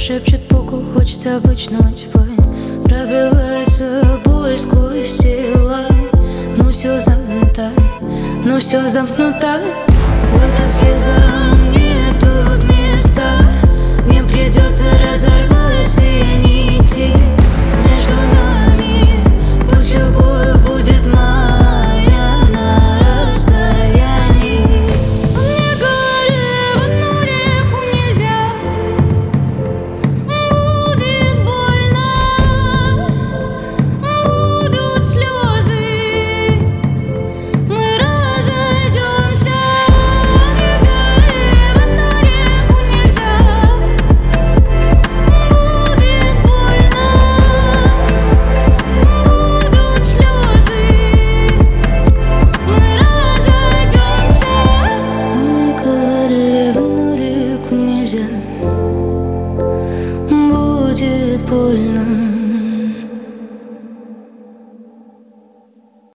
шепчет пуку, хочется обычного тепла. Пробивается боль сквозь тела. Ну все замкнуто, ну все замкнуто. Вот и слезам мне тут места. Мне придется разорвать